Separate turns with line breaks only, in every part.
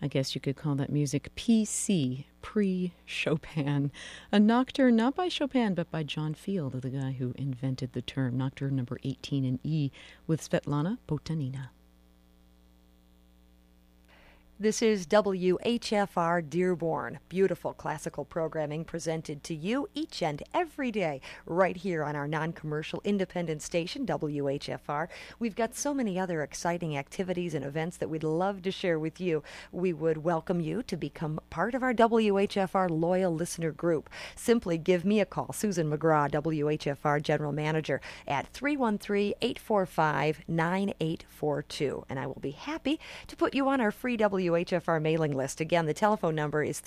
I guess you could call that music PC, pre-Chopin. A nocturne not by Chopin, but by John Field, the guy who invented the term. Nocturne number 18 in E with Svetlana Potanina.
This is WHFR Dearborn. Beautiful classical programming presented to you each and every day right here on our non-commercial independent station, WHFR. We've got so many other exciting activities and events that we'd love to share with you. We would welcome you to become part of our WHFR loyal listener group. Simply give me a call, Susan McGraw, WHFR General Manager, at 313-845-9842. And I will be happy to put you on our free WHFR mailing list. Again, the telephone number is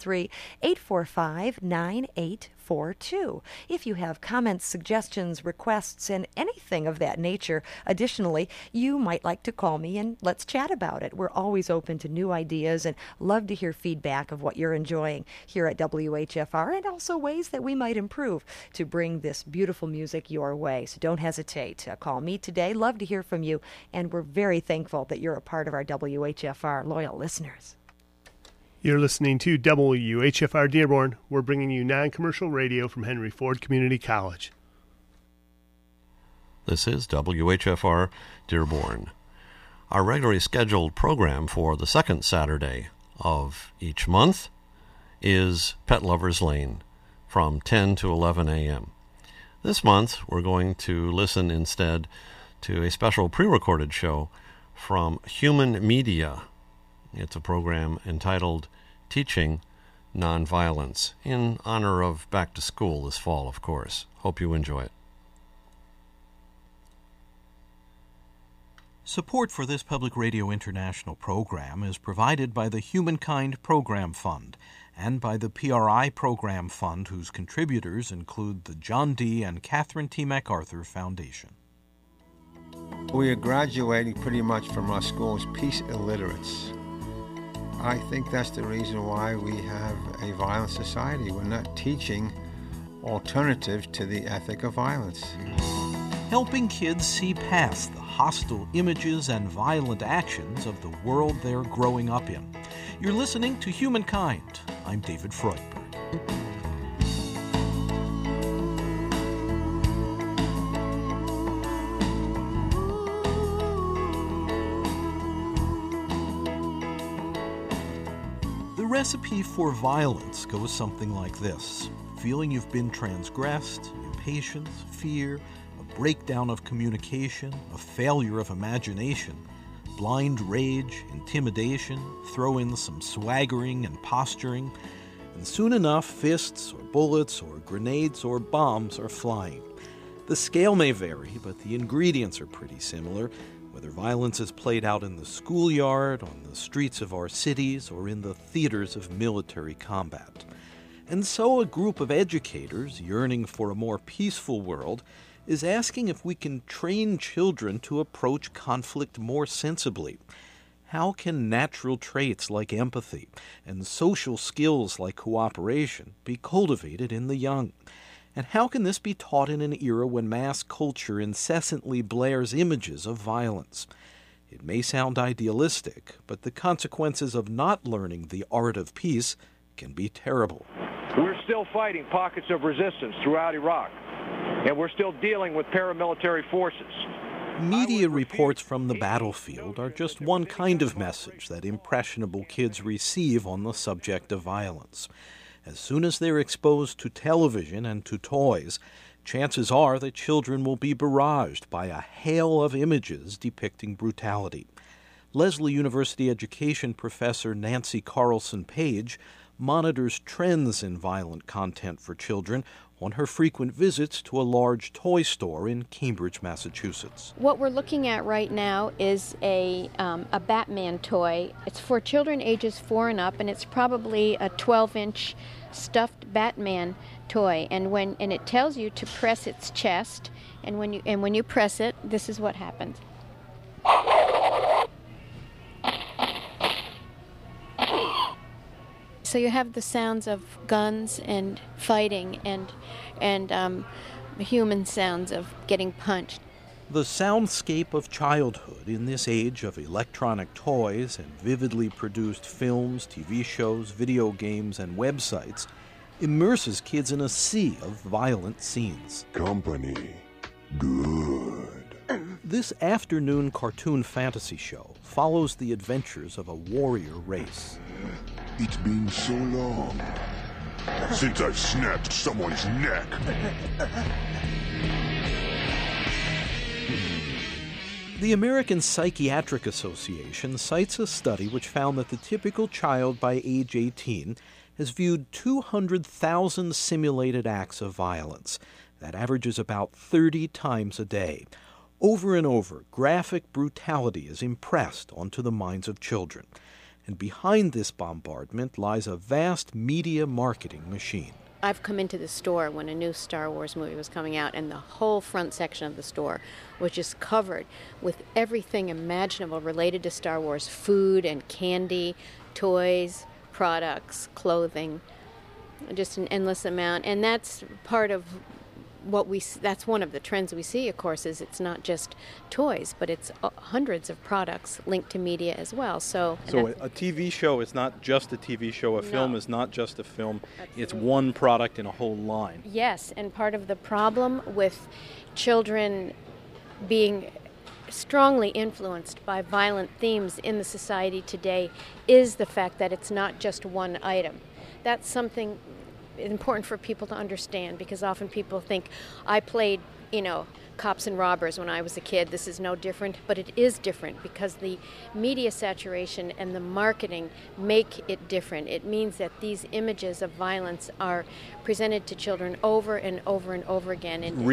313-845-9842. If you have comments, suggestions, requests, and anything of that nature, additionally, you might like to call me and let's chat about it. We're always open to new ideas and love to hear feedback of what you're enjoying here at WHFR and also ways that we might improve to bring this beautiful music your way. So don't hesitate. Call me today. Love to hear from you, and we're very thankful that you're a part of our WHFR loyal listeners.
You're listening to WHFR Dearborn. We're bringing you non-commercial radio from Henry Ford Community College.
This is WHFR Dearborn. Our regularly scheduled program for the second Saturday of each month is Pet Lovers Lane from 10 to 11 a.m. This month, we're going to listen instead to a special pre-recorded show from Human Media. It's a program entitled Teaching Nonviolence, in honor of back to school this fall, of course. Hope you enjoy it.
Support for this Public Radio International program is provided by the Humankind Program Fund and by the PRI Program Fund, whose contributors include the John D. and Catherine T. MacArthur Foundation.
We are graduating pretty much from our schools peace illiterates. I think that's the reason why we have a violent society. We're not teaching alternatives to the ethic of violence.
Helping kids see past the hostile images and violent actions of the world they're growing up in. You're listening to Humankind. I'm David Freudberg. The recipe for violence goes something like this. Feeling you've been transgressed, impatience, fear, a breakdown of communication, a failure of imagination, blind rage, intimidation, throw in some swaggering and posturing, and soon enough fists or bullets or grenades or bombs are flying. The scale may vary, but the ingredients are pretty similar, whether violence is played out in the schoolyard, on the streets of our cities, or in the theaters of military combat. And so a group of educators, yearning for a more peaceful world, is asking if we can train children to approach conflict more sensibly. How can natural traits like empathy and social skills like cooperation be cultivated in the young? And how can this be taught in an era when mass culture incessantly blares images of violence? It may sound idealistic, but the consequences of not learning the art of peace can be terrible.
We're still fighting pockets of resistance throughout Iraq, and we're still dealing with paramilitary forces.
Media reports from the battlefield are just one kind of message that impressionable kids receive on the subject of violence. As soon as they're exposed to television and to toys, chances are that children will be barraged by a hail of images depicting brutality. Lesley University education professor Nancy Carlson Page monitors trends in violent content for children on her frequent visits to a large toy store in Cambridge, Massachusetts.
What we're looking at right now is a Batman toy. It's for children ages 4 and up, and it's probably a 12-inch stuffed Batman toy. And it tells you to press its chest, and when you press it, this is what happens. So you have the sounds of guns and fighting and human sounds of getting punched.
The soundscape of childhood in this age of electronic toys and vividly produced films, TV shows, video games, and websites immerses kids in a sea of violent scenes.
Company. Good.
This afternoon cartoon fantasy show follows the adventures of a warrior race.
It's been so long since I've snapped someone's neck.
The American Psychiatric Association cites a study which found that the typical child by age 18 has viewed 200,000 simulated acts of violence. That averages about 30 times a day. Over and over, graphic brutality is impressed onto the minds of children. And behind this bombardment lies a vast media marketing machine.
I've come into the store when a new Star Wars movie was coming out, and the whole front section of the store was just covered with everything imaginable related to Star Wars: food and candy, toys, products, clothing, just an endless amount. And that's part of that's one of the trends we see, of course, is it's not just toys, but it's hundreds of products linked to media as well. So
a TV show is not just a TV show. A film is not just a film. Absolutely. It's one product in a whole line.
Yes, and part of the problem with children being strongly influenced by violent themes in the society today is the fact that it's not just one item. That's something important for people to understand, because often people think, I played, cops and robbers when I was a kid. This is no different, but it is different because the media saturation and the marketing make it different. It means that these images of violence are presented to children over and over and over again. And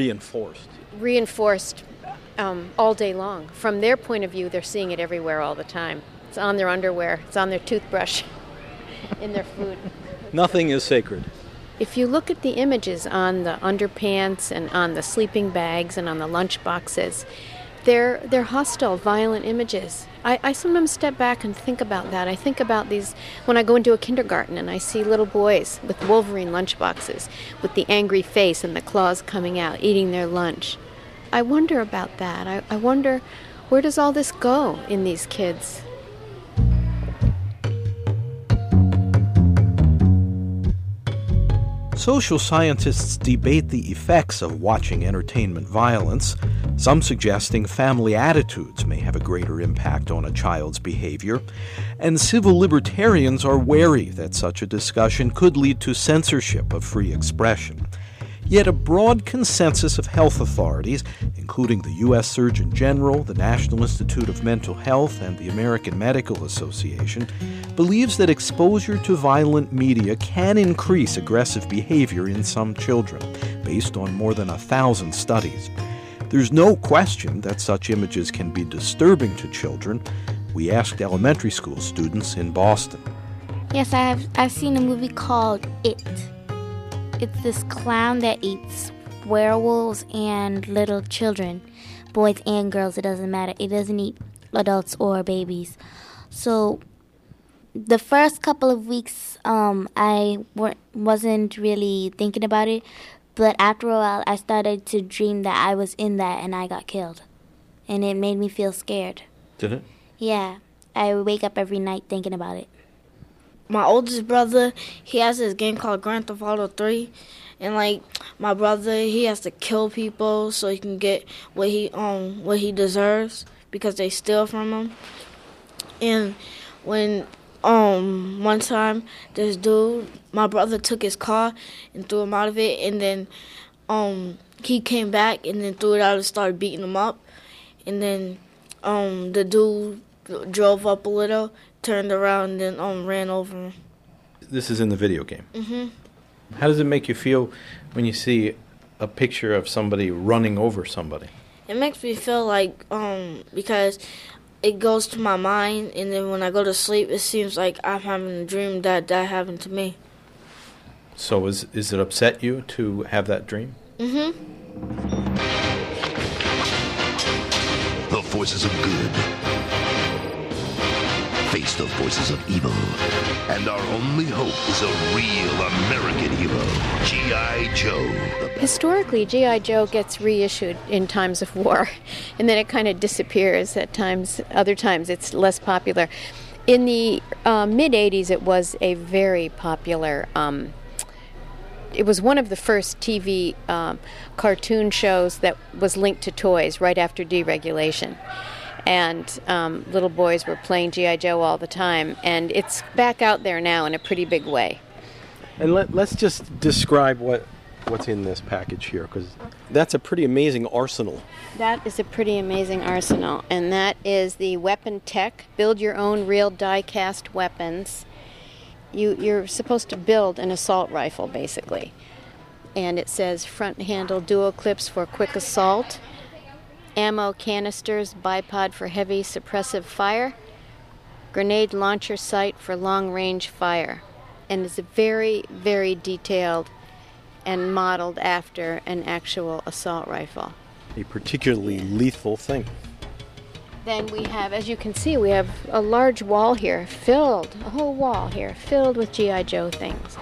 Reinforced all day long. From their point of view, they're seeing it everywhere all the time. It's on their underwear, it's on their toothbrush, in their food.
Nothing is sacred.
If you look at the images on the underpants and on the sleeping bags and on the lunch boxes, they're hostile, violent images. I sometimes step back and think about that. I think about these when I go into a kindergarten and I see little boys with Wolverine lunch boxes, with the angry face and the claws coming out, eating their lunch. I wonder about that. I wonder, where does all this go in these kids?
Social scientists debate the effects of watching entertainment violence, some suggesting family attitudes may have a greater impact on a child's behavior, and civil libertarians are wary that such a discussion could lead to censorship of free expression. Yet a broad consensus of health authorities, including the U.S. Surgeon General, the National Institute of Mental Health, and the American Medical Association, believes that exposure to violent media can increase aggressive behavior in some children, based on more than 1,000 studies. There's no question that such images can be disturbing to children. We asked elementary school students in Boston.
Yes, I've seen a movie called It. It's this clown that eats werewolves and little children, boys and girls, it doesn't matter. It doesn't eat adults or babies. So the first couple of weeks, I wasn't really thinking about it, but after a while, I started to dream that I was in that and I got killed. And it made me feel scared.
Did it?
Yeah. I wake up every night thinking about it.
My oldest brother, he has this game called Grand Theft Auto 3, and my brother, he has to kill people so he can get what he deserves because they steal from him. And when one time this dude, my brother took his car and threw him out of it, and then he came back and then threw it out and started beating him up, and then the dude drove up a little, turned around, and then ran over him.
This is in the video game.
Mm-hmm.
How does it make you feel when you see a picture of somebody running over somebody?
It makes me feel like, because it goes to my mind, and then when I go to sleep, it seems like I'm having a dream that happened to me.
So is it upset you to have that dream?
Mm-hmm.
The forces of good face the forces of evil, and our only hope is a real American hero, G.I. G.I. Joe.
Historically, G.I. Joe gets reissued in times of war, and then it kind of disappears at times. Other times it's less popular. In the mid-'80s, it was a very popular... it was one of the first TV cartoon shows that was linked to toys right after deregulation. And little boys were playing G.I. Joe all the time, and it's back out there now in a pretty big way.
And let's just describe what's in this package here, because that's a pretty amazing arsenal.
That is a pretty amazing arsenal, and that is the Weapon Tech. Build your own real die-cast weapons. You're supposed to build an assault rifle, basically. And it says front handle dual clips for quick assault, ammo canisters, bipod for heavy suppressive fire, grenade launcher sight for long-range fire. And it's very, very detailed and modeled after an actual assault rifle.
A particularly lethal thing.
Then we have, as you can see, we have a large wall here, a whole wall here, filled with G.I. Joe things.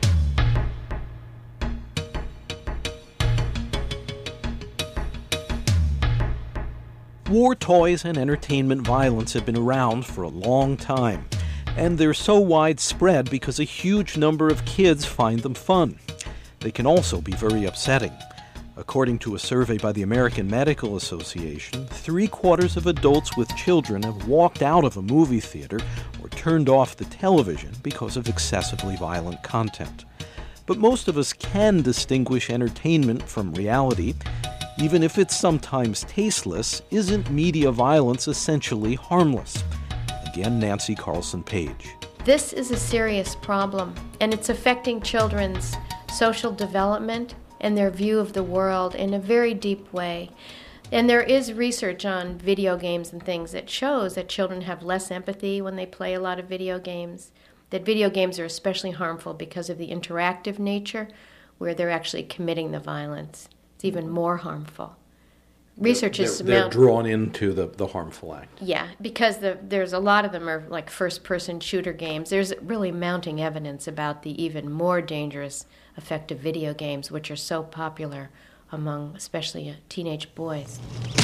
War toys and entertainment violence have been around for a long time, and they're so widespread because a huge number of kids find them fun. They can also be very upsetting. According to a survey by the American Medical Association, 3/4 of adults with children have walked out of a movie theater or turned off the television because of excessively violent content. But most of us can distinguish entertainment from reality. Even if it's sometimes tasteless, isn't media violence essentially harmless? Again, Nancy Carlson Page.
This is a serious problem, and it's affecting children's social development and their view of the world in a very deep way. And there is research on video games and things that shows that children have less empathy when they play a lot of video games, that video games are especially harmful because of the interactive nature, where they're actually committing the violence. It's even more harmful. Research is
they're drawn into the harmful act.
Yeah, because there's a lot of them are like first-person shooter games. There's really mounting evidence about the even more dangerous effect of video games, which are so popular among especially teenage boys.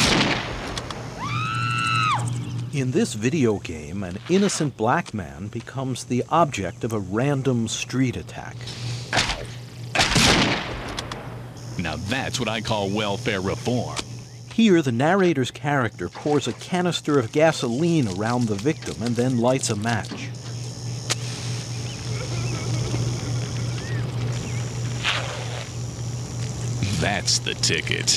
In this video game, an innocent black man becomes the object of a random street attack.
Now that's what I call welfare reform.
Here, the narrator's character pours a canister of gasoline around the victim and then lights a match.
That's the ticket.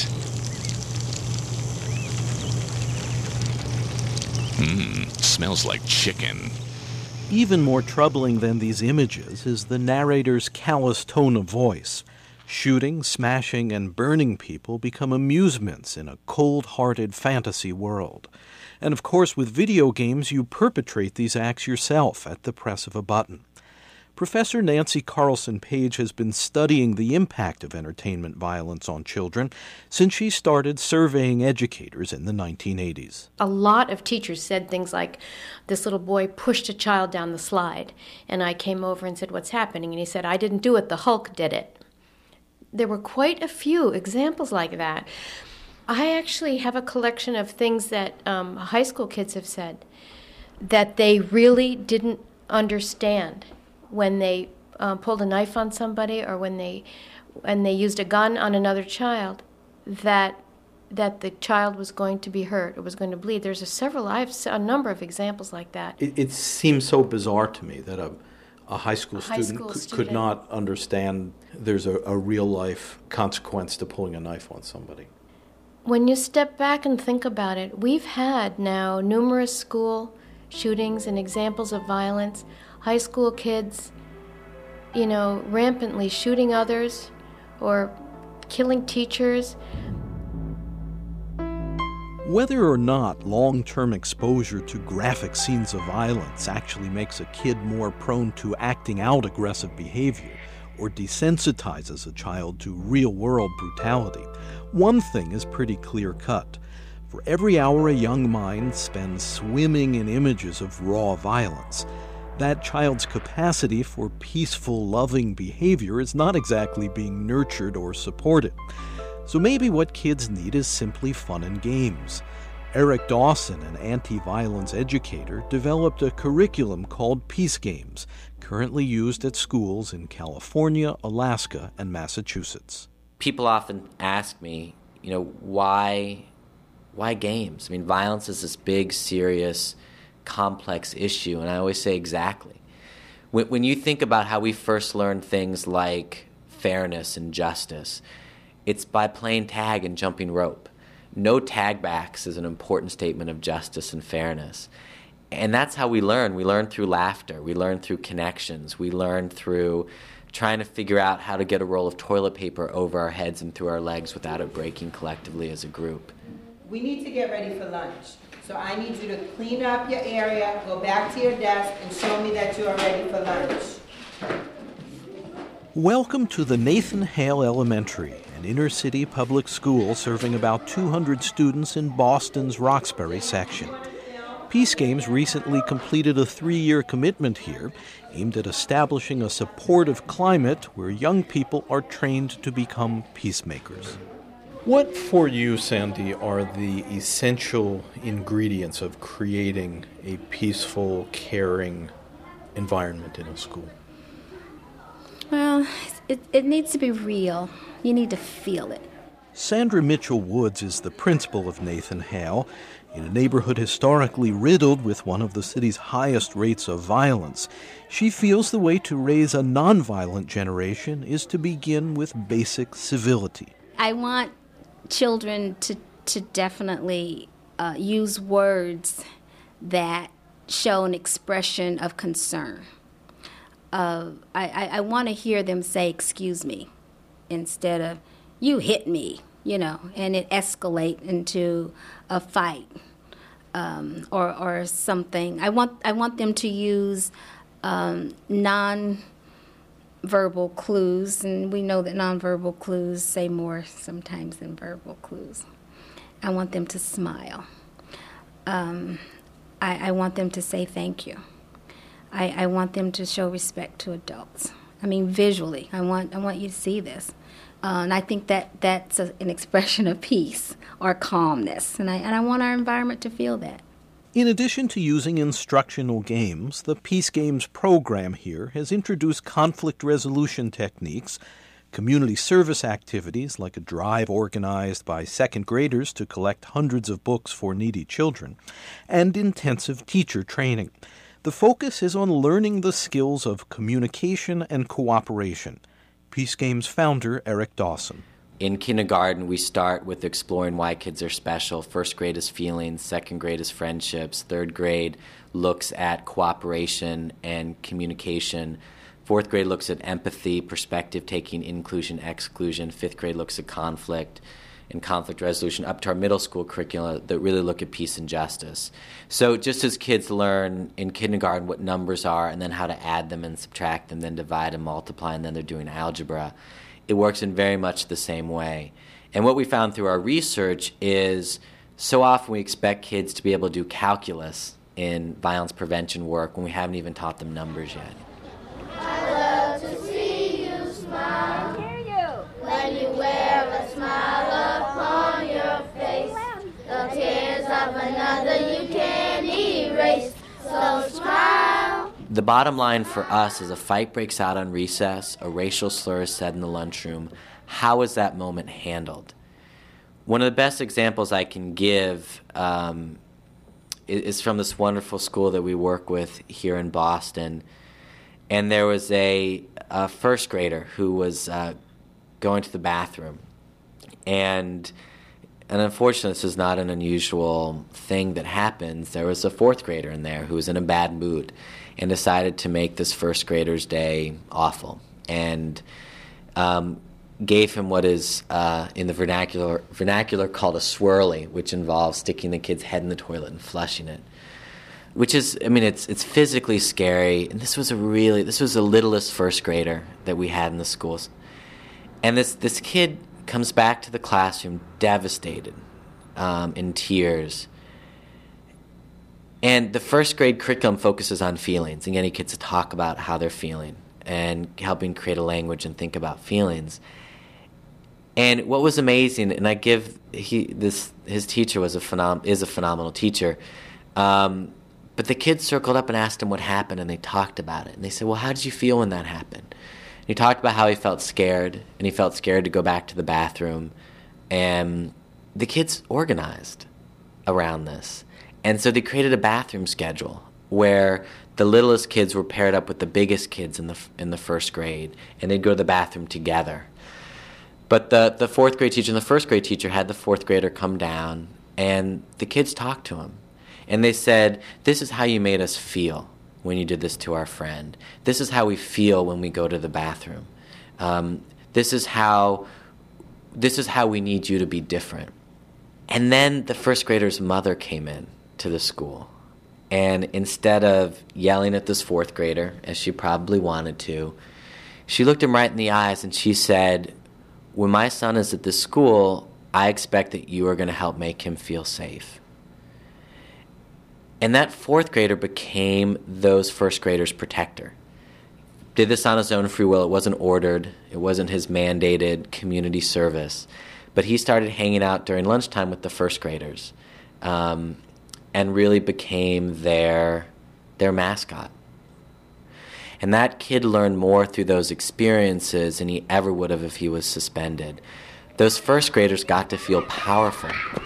Smells like chicken.
Even more troubling than these images is the narrator's callous tone of voice. Shooting, smashing, and burning people become amusements in a cold-hearted fantasy world. And of course, with video games, you perpetrate these acts yourself at the press of a button. Professor Nancy Carlson Page has been studying the impact of entertainment violence on children since she started surveying educators in the 1980s.
A lot of teachers said things like, this little boy pushed a child down the slide, and I came over and said, what's happening? And he said, I didn't do it, the Hulk did it. There were quite a few examples like that. I actually have a collection of things that high school kids have said that they really didn't understand when they pulled a knife on somebody or when they used a gun on another child, that the child was going to be hurt or was going to bleed. I have a number of examples like that.
It seems so bizarre to me that a high school student could not understand there's a real-life consequence to pulling a knife on somebody.
When you step back and think about it, we've had now numerous school shootings and examples of violence, high school kids, rampantly shooting others or killing teachers.
Whether or not long-term exposure to graphic scenes of violence actually makes a kid more prone to acting out aggressive behavior or desensitizes a child to real-world brutality, one thing is pretty clear-cut. For every hour a young mind spends swimming in images of raw violence, That child's capacity for peaceful, loving behavior is not exactly being nurtured or supported. So maybe what kids need is simply fun and games. Eric Dawson, an anti-violence educator, developed a curriculum called Peace Games, currently used at schools in California, Alaska, and Massachusetts.
People often ask me, why games? I mean, violence is this big, serious, complex issue, and I always say exactly. When you think about how we first learned things like fairness and justice, it's by playing tag and jumping rope. No tag backs is an important statement of justice and fairness. And that's how we learn. We learn through laughter. We learn through connections. We learn through trying to figure out how to get a roll of toilet paper over our heads and through our legs without it breaking collectively as a group.
We need to get ready for lunch. So I need you to clean up your area, go back to your desk, and show me that you are ready for lunch.
Welcome to the Nathan Hale Elementary, an inner-city public school serving about 200 students in Boston's Roxbury section. Peace Games recently completed a 3-year commitment here aimed at establishing a supportive climate where young people are trained to become peacemakers.
What, for you, Sandy, are the essential ingredients of creating a peaceful, caring environment in a school?
Well, it needs to be real. You need to feel it.
Sandra Mitchell Woods is the principal of Nathan Hale, in a neighborhood historically riddled with one of the city's highest rates of violence. She feels the way to raise a nonviolent generation is to begin with basic civility.
I want children to definitely use words that show an expression of concern. I want to hear them say, "Excuse me," instead of, "You hit me," and it escalate into a fight or something. I want them to use non-verbal clues, and we know that non-verbal clues say more sometimes than verbal clues. I want them to smile. I want them to say thank you. I want them to show respect to adults. I mean, visually, I want you to see this. And I think that's an expression of peace or calmness. And I want our environment to feel that.
In addition to using instructional games, the Peace Games program here has introduced conflict resolution techniques, community service activities like a drive organized by second graders to collect hundreds of books for needy children, and intensive teacher training. The focus is on learning the skills of communication and cooperation. Peace Games founder Eric Dawson.
In kindergarten, we start with exploring why kids are special. First grade is feelings, second grade is friendships, third grade looks at cooperation and communication. Fourth grade looks at empathy, perspective taking, inclusion, exclusion. Fifth grade looks at conflict and conflict resolution, up to our middle school curricula that really look at peace and justice. So just as kids learn in kindergarten what numbers are and then how to add them and subtract them, then divide and multiply, and then they're doing algebra, it works in very much the same way. And what we found through our research is so often we expect kids to be able to do calculus in violence prevention work when we haven't even taught them numbers yet.
I love to see you smile. Hear you. When you wear a smile upon your face, the tears of another you can't erase. So smile.
The bottom line for us is a fight breaks out on recess, a racial slur is said in the lunchroom. How is that moment handled? One of the best examples I can give is from this wonderful school that we work with here in Boston. And there was a first grader who was going to the bathroom. And unfortunately, this is not an unusual thing that happens. There was a fourth grader in there who was in a bad mood and decided to make this first grader's day awful, and gave him what is in the vernacular called a swirly, which involves sticking the kid's head in the toilet and flushing it. Which is, I mean, it's physically scary. And this was the littlest first grader that we had in the schools. And this kid comes back to the classroom devastated, in tears. And the first grade curriculum focuses on feelings and getting kids to talk about how they're feeling and helping create a language and think about feelings. And what was amazing, and his teacher is a phenomenal teacher, but the kids circled up and asked him what happened, and they talked about it. And they said, well, how did you feel when that happened? And he talked about how he felt scared, and he felt scared to go back to the bathroom. And the kids organized around this. And so they created a bathroom schedule where the littlest kids were paired up with the biggest kids in the first grade, and they'd go to the bathroom together. But the fourth grade teacher and the first grade teacher had the fourth grader come down, and the kids talked to him. And they said, this is how you made us feel when you did this to our friend. This is how we feel when we go to the bathroom. This is how we need you to be different. And then the first grader's mother came in to the school. And instead of yelling at this fourth grader, as she probably wanted to, she looked him right in the eyes and she said, when my son is at this school, I expect that you are going to help make him feel safe. And that fourth grader became those first graders' protector. Did this on his own free will. It wasn't ordered. It wasn't his mandated community service. But he started hanging out during lunchtime with the first graders and really became their mascot. And that kid learned more through those experiences than he ever would have if he was suspended. Those first graders got to feel powerful.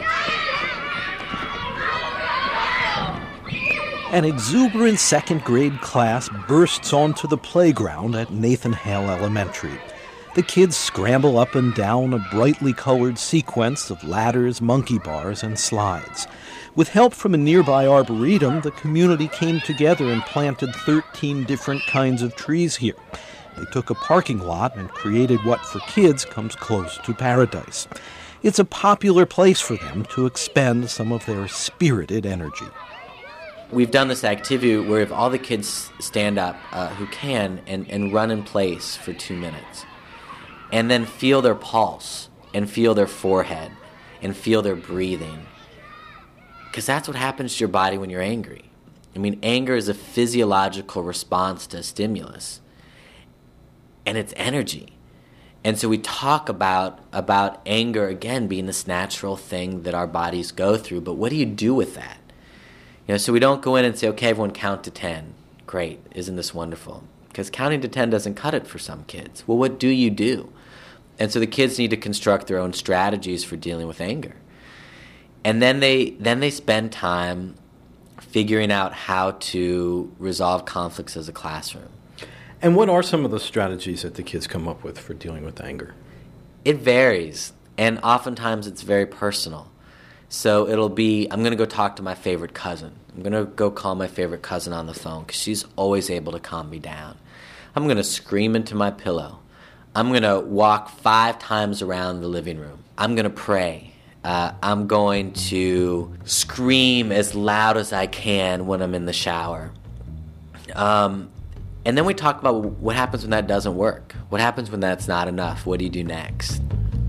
An exuberant second grade class bursts onto the playground at Nathan Hale Elementary. The kids scramble up and down a brightly colored sequence of ladders, monkey bars, and slides. With help from a nearby arboretum, the community came together and planted 13 different kinds of trees here. They took a parking lot and created what for kids comes close to paradise. It's a popular place for them to expend some of their spirited energy.
We've done this activity where if all the kids stand up who can and run in place for 2 minutes and then feel their pulse and feel their forehead and feel their breathing. Because that's what happens to your body when you're angry. I mean, anger is a physiological response to a stimulus. And it's energy. And so we talk about anger, again, being this natural thing that our bodies go through. But what do you do with that? So we don't go in and say, okay, everyone count to 10. Great. Isn't this wonderful? Because counting to 10 doesn't cut it for some kids. Well, what do you do? And so the kids need to construct their own strategies for dealing with anger. And then they spend time figuring out how to resolve conflicts as a classroom.
And what are some of the strategies that the kids come up with for dealing with anger?
It varies, and oftentimes it's very personal. So it'll be, I'm going to go talk to my favorite cousin. I'm going to go call my favorite cousin on the phone because she's always able to calm me down. I'm going to scream into my pillow. I'm going to walk 5 times around the living room. I'm going to pray. I'm going to scream as loud as I can when I'm in the shower. And then we talk about what happens when that doesn't work. What happens when that's not enough? What do you do next?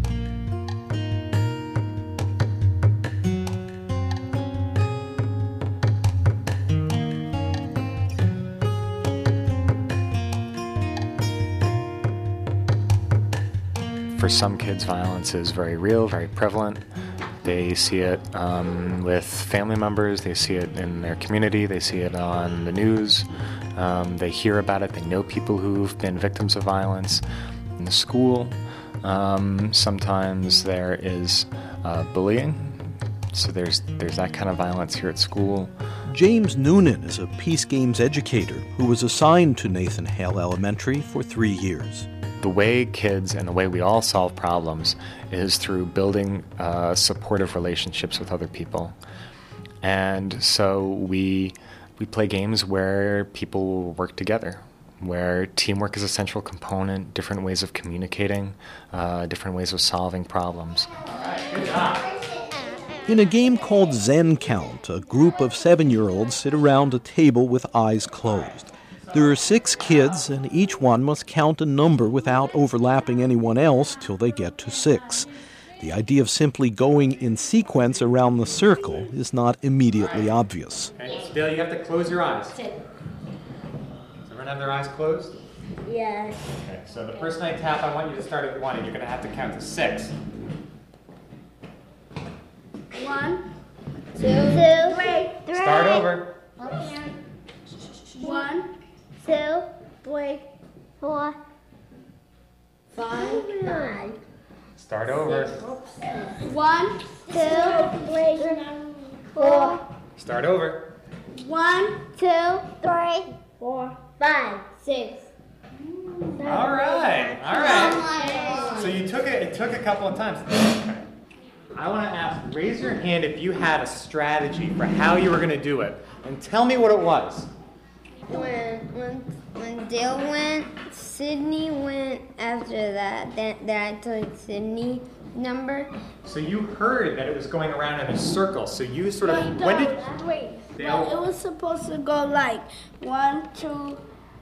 For some kids, violence is very real, very prevalent. They see it with family members, they see it in their community, they see it on the news, they hear about it, they know people who've been victims of violence in the school. Sometimes there is bullying, so there's that kind of violence here at school.
James Noonan is a Peace Games educator who was assigned to Nathan Hale Elementary for 3 years.
The way kids and the way we all solve problems is through building supportive relationships with other people. And so we play games where people work together, where teamwork is a central component, different ways of communicating, different ways of solving problems.
All right, good job. In a game called Zen Count, a group of 7-year-olds sit around a table with eyes closed. There are 6 kids, and each one must count a number without overlapping anyone else till they get to 6. The idea of simply going in sequence around the circle is not immediately obvious.
Okay, still, you have to close your eyes. Does everyone have their eyes closed?
Yes.
Okay, so the person I tap, I want you to start at 1, and you're going to have to count to 6.
1, 2, 3.
Start over.
1, 2, 3, 4, 5.
Start over.
1, 2, 3, 4.
Start over.
1, 2, 3, 4, 5, 6.
All right. So you took it. It took a couple of times. Okay. I want to ask, raise your hand if you had a strategy for how you were going to do it, and tell me what it was.
When Dale went, Sydney went after that. Then I told Sydney number.
So you heard that it was going around in a circle. So you sort of
Wait. Well, it was supposed to go like 1, 2,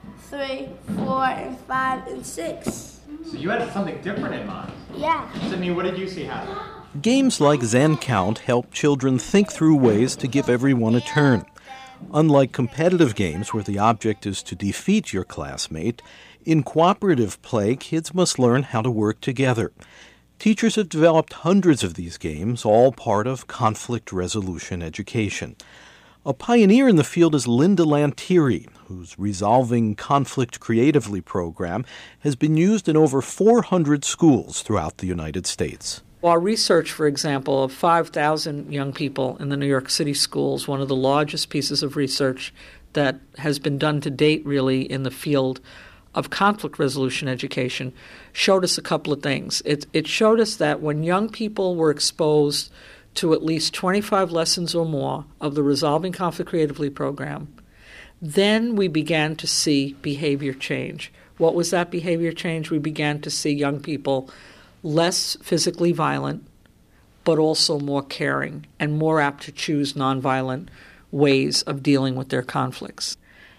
3, 4, and 5, and 6.
So you had something different in mind.
Yeah.
Sydney, what did you see happen?
Games like Zen Count help children think through ways to give everyone a turn. Unlike competitive games where the object is to defeat your classmate, in cooperative play, kids must learn how to work together. Teachers have developed hundreds of these games, all part of conflict resolution education. A pioneer in the field is Linda Lantieri, whose Resolving Conflict Creatively program has been used in over 400 schools throughout the United States.
Our research, for example, of 5,000 young people in the New York City schools, one of the largest pieces of research that has been done to date really in the field of conflict resolution education, showed us a couple of things. It showed us that when young people were exposed to at least 25 lessons or more of the Resolving Conflict Creatively program, then we began to see behavior change. What was that behavior change? We began to see young people less physically violent, but also more caring and more apt to choose nonviolent ways of dealing with their conflicts.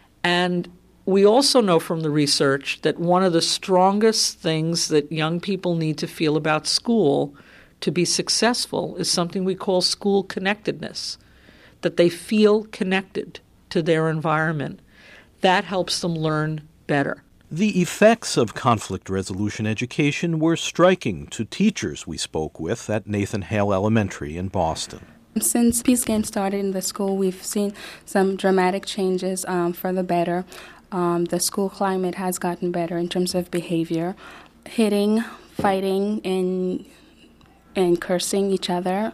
And we also know from the research that one of the strongest things that young people need to feel about school to be successful is something we call school connectedness, that they feel connected to their environment. That helps them learn better.
The effects of conflict resolution education were striking to teachers we spoke with at Nathan Hale Elementary in Boston.
Since Peace Games started in the school, we've seen some dramatic changes for the better. The school climate has gotten better in terms of behavior. Hitting, fighting, and cursing each other.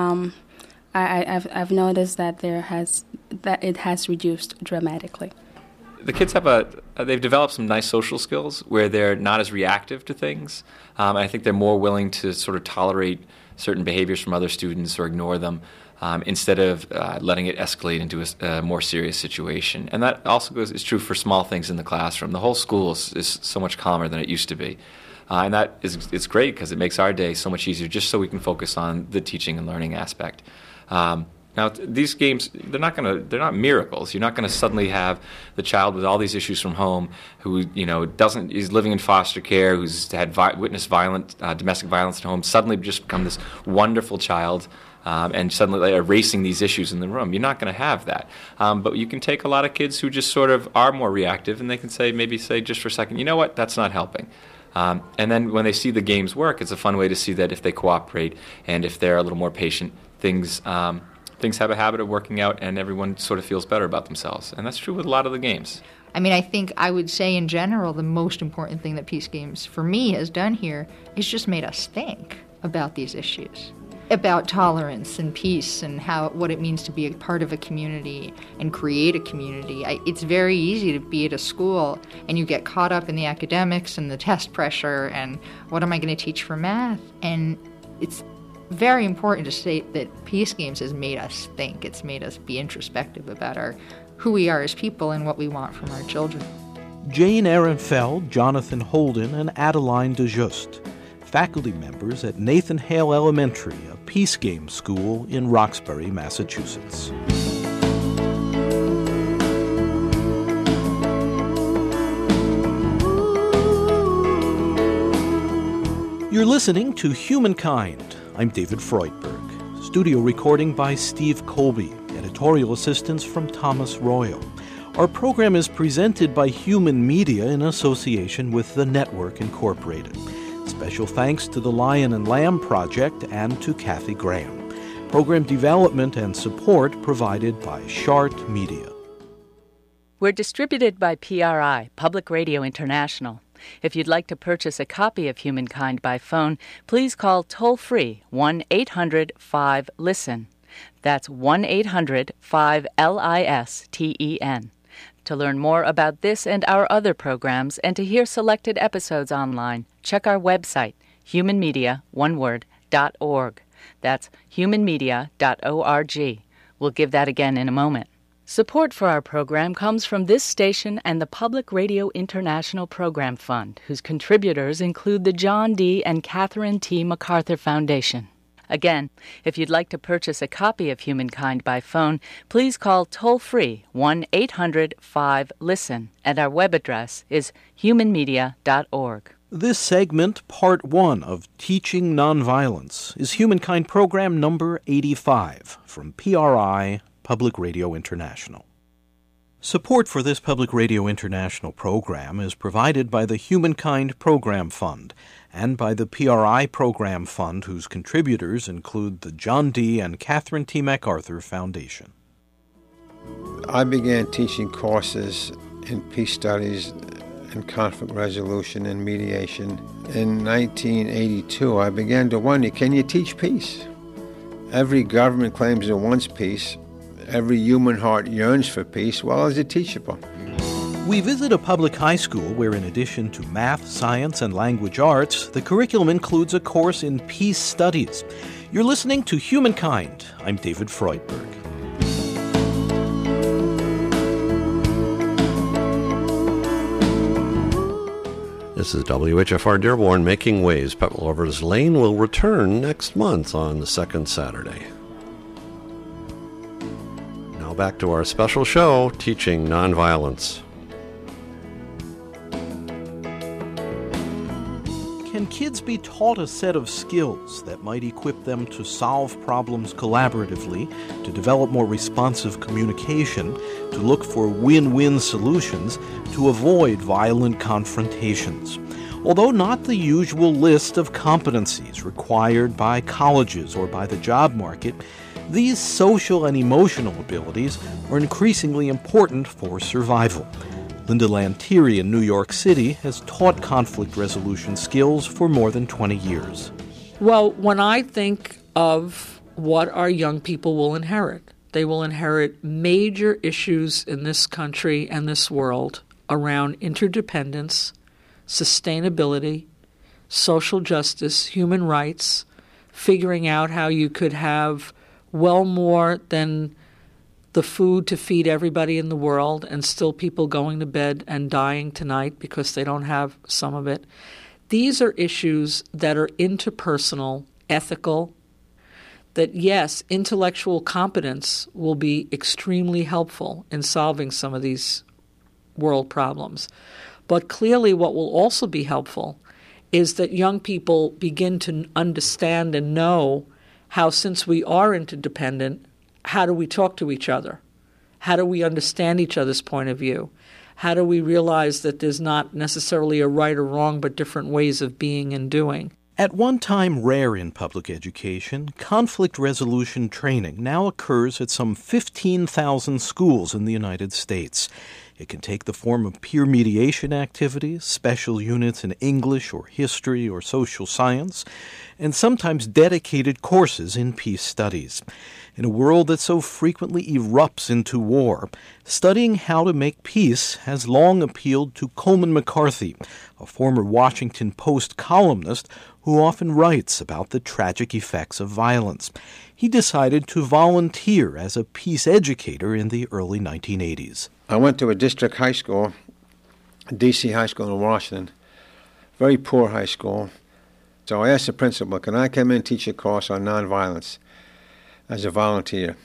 I've noticed that it has reduced dramatically.
The kids they've developed some nice social skills where they're not as reactive to things. I think they're more willing to sort of tolerate certain behaviors from other students or ignore them instead of letting it escalate into a more serious situation. And that also is true for small things in the classroom. The whole school is so much calmer than it used to be. And it's great because it makes our day so much easier just so we can focus on the teaching and learning aspect. Now, these games, they're not miracles. You're not going to suddenly have the child with all these issues from home who, is living in foster care, who's had witnessed domestic violence at home, suddenly just become this wonderful child and suddenly erasing these issues in the room. You're not going to have that. But you can take a lot of kids who just sort of are more reactive and they can maybe say just for a second, you know what, that's not helping. And then when they see the games work, it's a fun way to see that if they cooperate and if they're a little more patient, things have a habit of working out and everyone sort of feels better about themselves. And that's true with a lot of the games.
I mean, I think I would say in general the most important thing that Peace Games for me has done here is just made us think about these issues, about tolerance and peace and what it means to be a part of a community and create a community. It's very easy to be at a school and you get caught up in the academics and the test pressure and what am I going to teach for math? And it's very important to state that Peace Games has made us think. It's made us be introspective about who we are as people and what we want from our children.
Jane Ehrenfeld, Jonathan Holden, and Adeline DeJuste, faculty members at Nathan Hale Elementary, a Peace Games school in Roxbury, Massachusetts. You're listening to Humankind. I'm David Freudberg. Studio recording by Steve Colby. Editorial assistance from Thomas Royal. Our program is presented by Human Media in association with The Network Incorporated. Special thanks to the Lion and Lamb Project and to Kathy Graham. Program development and support provided by Shart Media.
We're distributed by PRI, Public Radio International. If you'd like to purchase a copy of Humankind by phone, please call toll-free 1-800-5-LISTEN. That's 1-800-5-LISTEN. To learn more about this and our other programs and to hear selected episodes online, check our website, humanmedia.org. That's humanmedia.org. We'll give that again in a moment. Support for our program comes from this station and the Public Radio International Program Fund, whose contributors include the John D. and Catherine T. MacArthur Foundation. Again, if you'd like to purchase a copy of Humankind by phone, please call toll-free 1-800-5-LISTEN, and our web address is humanmedia.org.
This segment, part 1 of Teaching Nonviolence, is Humankind program number 85 from PRI, Public Radio International. Support for this Public Radio International program is provided by the Humankind Program Fund and by the PRI Program Fund, whose contributors include the John D. and Catherine T. MacArthur Foundation.
I began teaching courses in peace studies and conflict resolution and mediation. In 1982, I began to wonder, can you teach peace? Every government claims it wants peace. Every human heart yearns for peace. Well, is it teachable?
We visit a public high school where, in addition to math, science, and language arts, the curriculum includes a course in peace studies. You're listening to Humankind. I'm David Freudberg.
This is WHFR Dearborn Making Waves. Pet Lovers Lane will return next month on the second Saturday. Now back to our special show, Teaching Nonviolence.
Can kids be taught a set of skills that might equip them to solve problems collaboratively, to develop more responsive communication, to look for win-win solutions, to avoid violent confrontations? Although not the usual list of competencies required by colleges or by the job market, these social and emotional abilities are increasingly important for survival. Linda Lantieri in New York City has taught conflict resolution skills for more than 20 years.
Well, when I think of what our young people will inherit, they will inherit major issues in this country and this world around interdependence, sustainability, social justice, human rights, figuring out how you could have well more than the food to feed everybody in the world and still people going to bed and dying tonight because they don't have some of it. These are issues that are interpersonal, ethical, that yes, intellectual competence will be extremely helpful in solving some of these world problems. But clearly what will also be helpful is that young people begin to understand and know how, since we are interdependent, how do we talk to each other? How do we understand each other's point of view? How do we realize that there's not necessarily a right or wrong, but different ways of being and doing?
At one time rare in public education, conflict resolution training now occurs at some 15,000 schools in the United States. It can take the form of peer mediation activities, special units in English or history or social science, and sometimes dedicated courses in peace studies. In a world that so frequently erupts into war, studying how to make peace has long appealed to Coleman McCarthy, a former Washington Post columnist who often writes about the tragic effects of violence. He decided to volunteer as a peace educator in the early 1980s.
I went to a district high school, D.C. High School in Washington, very poor high school. So I asked the principal, can I come in and teach a course on nonviolence as a volunteer?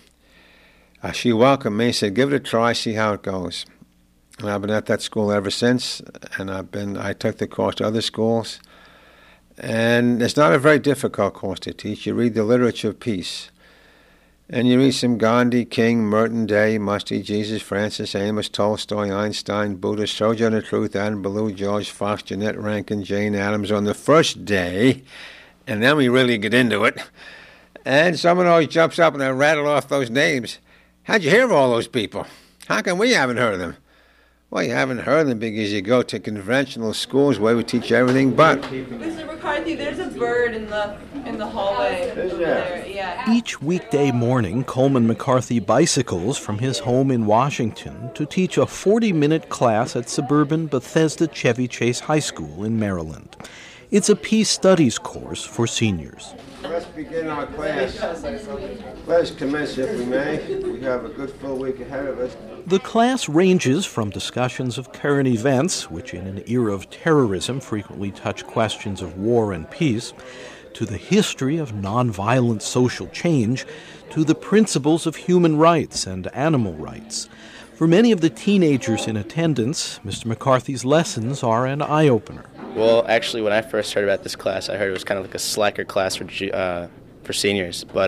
She welcomed me and said, give it a try, see how it goes. And I've been at that school ever since, and I took the course to other schools. And it's not a very difficult course to teach. You read the literature of peace. And you read some Gandhi, King, Merton, Day, Musty, Jesus, Francis, Amos, Tolstoy, Einstein, Buddha, Sojourner Truth, Adam Ballou, George Fox, Jeanette Rankin, Jane Addams on the first day. And then we really get into it. And someone always jumps up and they rattle off those names. How'd you hear of all those people? How come we haven't heard of them? Well, you haven't heard of them because you go to conventional schools where we teach everything but.
Mr. McCarthy, there's a bird in the hallway over there. Yeah.
Each weekday morning, Coleman McCarthy bicycles from his home in Washington to teach a 40-minute class at suburban Bethesda Chevy Chase High School in Maryland. It's a peace studies course for seniors.
Let's begin our class. Let us commence, if we may. We have a good full week ahead of us.
The class ranges from discussions of current events, which in an era of terrorism frequently touch questions of war and peace, to the history of nonviolent social change, to the principles of human rights and animal rights. For many of the teenagers in attendance, Mr. McCarthy's lessons are an eye-opener.
Well, actually, when I first heard about this class, I heard it was kind of like a slacker class for seniors. But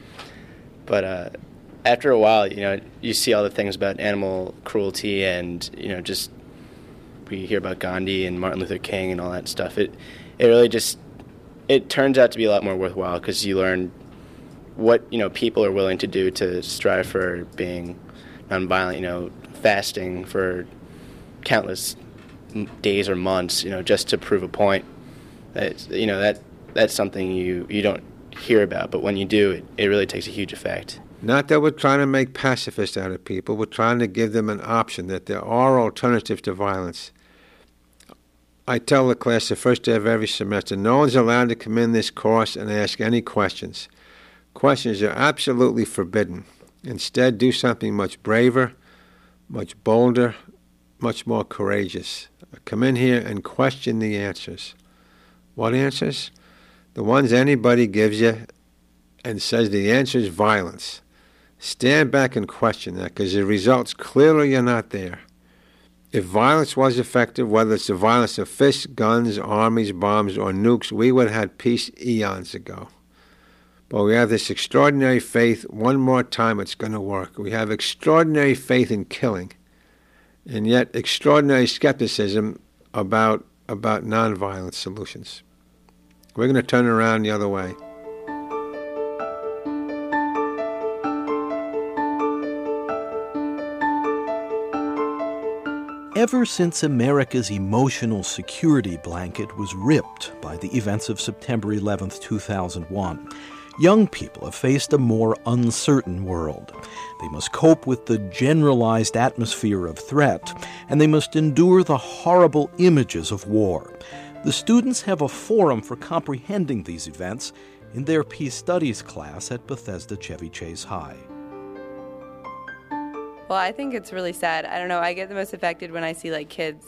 after a while, you see all the things about animal cruelty and, just we hear about Gandhi and Martin Luther King and all that stuff. It really just, it turns out to be a lot more worthwhile because you learn what, people are willing to do to strive for being nonviolent, fasting for countless days or months, just to prove a point. That's something you don't hear about, but when you do, it really takes a huge effect.
Not that we're trying to make pacifists out of people. We're trying to give them an option, that there are alternatives to violence. I tell the class the first day of every semester, no one's allowed to come in this course and ask any questions. Questions are absolutely forbidden. Instead, do something much braver, much bolder, much more courageous. Come in here and question the answers. What answers? The ones anybody gives you and says the answer is violence. Stand back and question that, because the results clearly are not there. If violence was effective, whether it's the violence of fists, guns, armies, bombs, or nukes, we would have had peace eons ago. But we have this extraordinary faith, one more time it's going to work. We have extraordinary faith in killing, and yet extraordinary skepticism about nonviolent solutions. We're going to turn it around the other way.
Ever since America's emotional security blanket was ripped by the events of September 11, 2001, young people have faced a more uncertain world. They must cope with the generalized atmosphere of threat, and they must endure the horrible images of war. The students have a forum for comprehending these events in their Peace Studies class at Bethesda Chevy Chase High.
Well, I think it's really sad. I don't know, I get the most affected when I see, kids,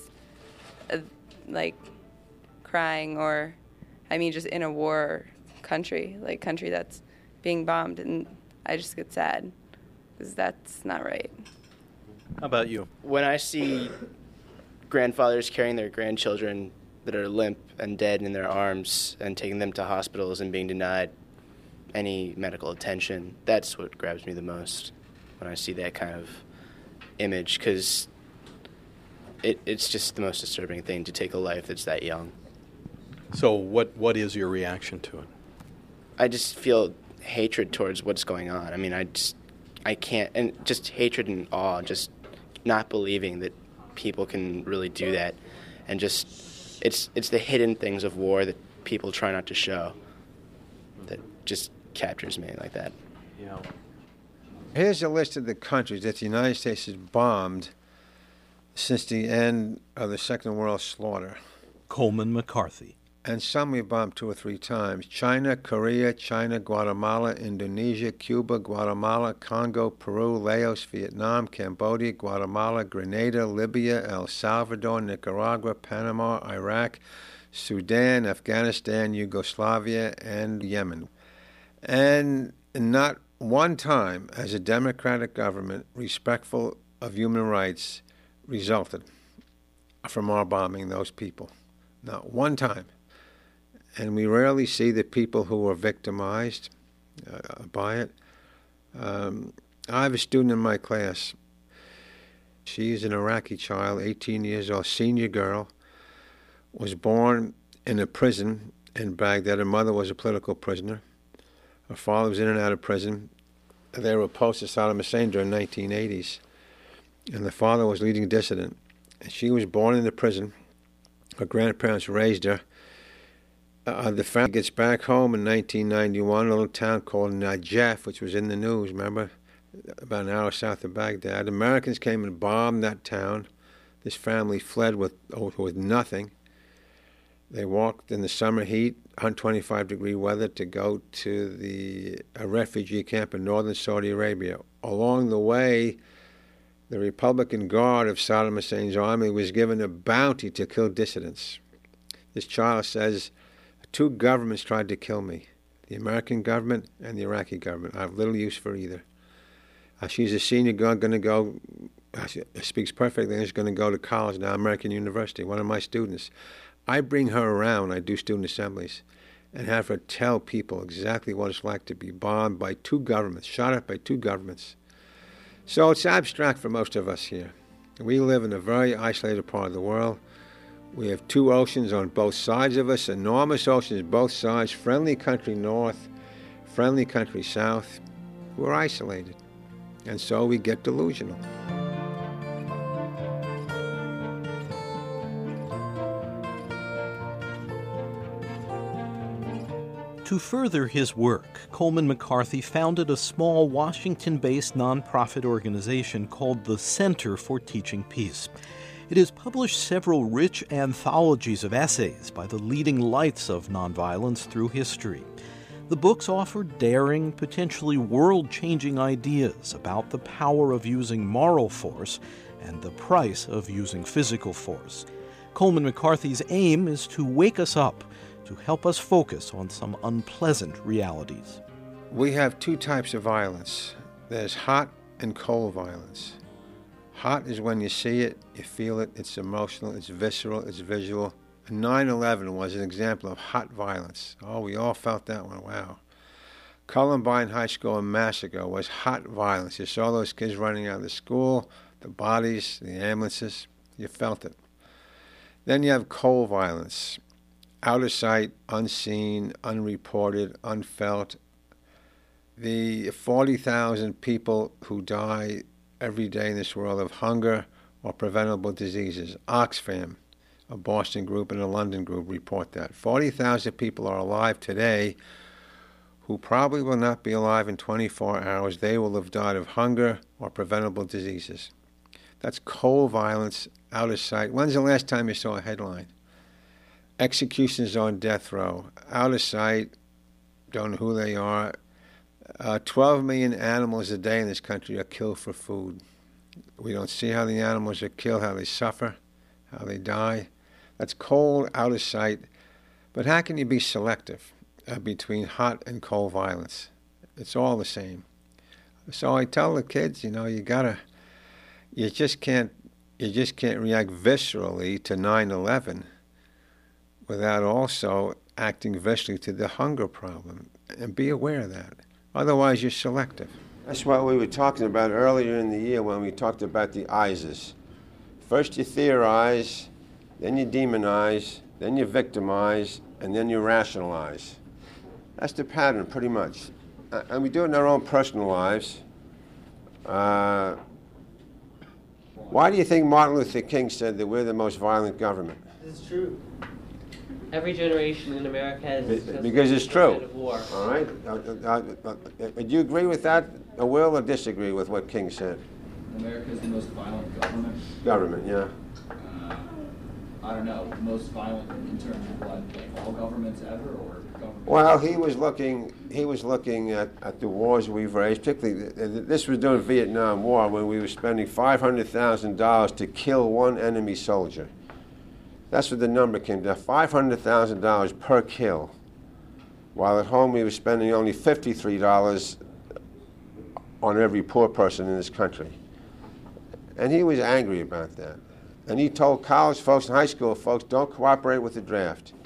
crying or, just in a war country, country that's being bombed, and I just get sad, because that's not right.
How about you?
When I see grandfathers carrying their grandchildren that are limp and dead in their arms and taking them to hospitals and being denied any medical attention, that's what grabs me the most when I see that kind of image, because it's just the most disturbing thing to take a life that's that young.
So what is your reaction to it?
I just feel hatred towards what's going on. I can't, and just hatred and awe, just not believing that people can really do that, and just it's the hidden things of war that people try not to show that just captures me like that.
Yeah.
Here's a list of the countries that the United States has bombed since the end of the Second World Slaughter.
Coleman McCarthy.
And some we bombed 2 or 3 times. China, Korea, Guatemala, Indonesia, Cuba, Guatemala, Congo, Peru, Laos, Vietnam, Cambodia, Guatemala, Grenada, Libya, El Salvador, Nicaragua, Panama, Iraq, Sudan, Afghanistan, Yugoslavia, and Yemen. And not one time has a democratic government respectful of human rights resulted from our bombing those people. Not one time. and we rarely see the people who are victimized by it. I have a student in my class. She's an Iraqi child, 18 years old, senior girl, was born in a prison in Baghdad. Her mother was a political prisoner. Her father was in and out of prison. They were opposed to Saddam Hussein during the 1980s, and the father was leading dissident. And she was born in the prison. Her grandparents raised her. The family gets back home in 1991, a little town called Najaf, which was in the news, remember? About an hour south of Baghdad. Americans came and bombed that town. This family fled with nothing. They walked in the summer heat, 125-degree weather, to go to a refugee camp in northern Saudi Arabia. Along the way, the Republican Guard of Saddam Hussein's army was given a bounty to kill dissidents. This child says, 2 governments tried to kill me, the American government and the Iraqi government. I have little use for either. She's a senior girl, going to go, she speaks perfect English, going to go to college now, American University, one of my students. I bring her around, I do student assemblies, and have her tell people exactly what it's like to be bombed by 2 governments, shot at by 2 governments. So it's abstract for most of us here. We live in a very isolated part of the world. We have 2 oceans on both sides of us, enormous oceans both sides, friendly country north, friendly country south. We're isolated, and so we get delusional.
To further his work, Coleman McCarthy founded a small Washington-based nonprofit organization called the Center for Teaching Peace. It has published several rich anthologies of essays by the leading lights of nonviolence through history. The books offer daring, potentially world-changing ideas about the power of using moral force and the price of using physical force. Coleman McCarthy's aim is to wake us up, to help us focus on some unpleasant realities.
We have 2 types of violence. There's hot and cold violence. Hot is when you see it, you feel it, it's emotional, it's visceral, it's visual. 9/11 was an example of hot violence. Oh, we all felt that one, wow. Columbine High School massacre was hot violence. You saw those kids running out of the school, the bodies, the ambulances, you felt it. Then you have cold violence. Out of sight, unseen, unreported, unfelt. The 40,000 people who die every day in this world of hunger or preventable diseases. Oxfam, a Boston group and a London group, report that. 40,000 people are alive today who probably will not be alive in 24 hours. They will have died of hunger or preventable diseases. That's cold violence, out of sight. When's the last time you saw a headline? Executions on death row, out of sight, don't know who they are. 12 million animals a day in this country are killed for food. We don't see how the animals are killed, how they suffer, how they die. That's cold, out of sight. But how can you be selective between hot and cold violence? It's all the same. So I tell the kids, you just can't react viscerally to 9/11 without also acting viscerally to the hunger problem, and be aware of that. Otherwise, you're selective. That's what we were talking about earlier in the year when we talked about the ISIS. First you theorize, then you demonize, then you victimize, and then you rationalize. That's the pattern, pretty much. And we do it in our own personal lives. Why do you think Martin Luther King said that we're the most violent government?
This is true. Every generation in America has
because it's true.
Kind of war.
All right. Do you agree with that, Will, or disagree with what King said?
America is the most violent government.
Government, yeah.
I don't know. Most violent in terms of what, like all governments ever, or governments?
Well, he was looking at the wars we've raised. Particularly, this was during the Vietnam War when we were spending $500,000 to kill one enemy soldier. That's what the number came to, $500,000 per kill. While at home we were spending only $53 on every poor person in this country. And he was angry about that. And he told college folks and high school folks, don't cooperate with the draft.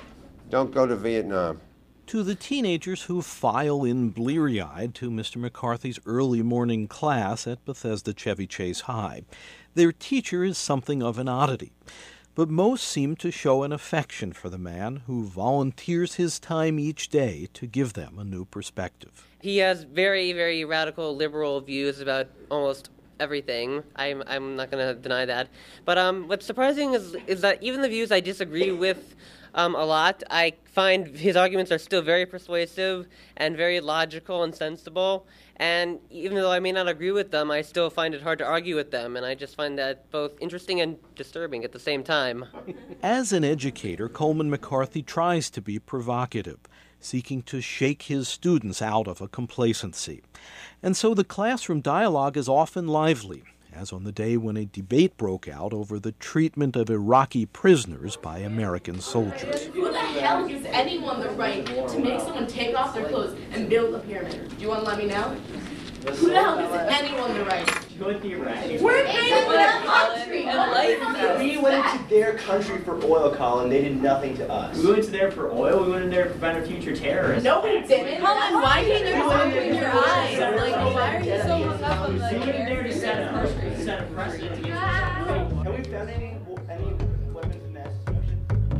Don't go to Vietnam.
To the teenagers who file in bleary-eyed to Mr. McCarthy's early morning class at Bethesda Chevy Chase High, their teacher is something of an oddity. But most seem to show an affection for the man who volunteers his time each day to give them a new perspective.
He has very, very radical liberal views about almost everything. I'm not going to deny that. But what's surprising is that even the views I disagree with a lot, I find his arguments are still very persuasive and very logical and sensible. And even though I may not agree with them, I still find it hard to argue with them. And I just find that both interesting and disturbing at the same time.
As an educator, Coleman McCarthy tries to be provocative, seeking to shake his students out of a complacency. And so the classroom dialogue is often lively, as on the day when a debate broke out over the treatment of Iraqi prisoners by American soldiers.
Who the hell gives anyone the right to make someone take off their clothes and build a pyramid? Do you want to let me know? Who the hell gives anyone the right?
We're
invading their country.
We went into their country for oil, Colin. They did nothing to us.
We went to there for oil. We went in there to prevent a future terrorist.
No, we didn't.
Colin, why are you in your eyes? Like, why are you so hung up on the
We went in there to set a precedent.
Have we done any weapons of mass destruction?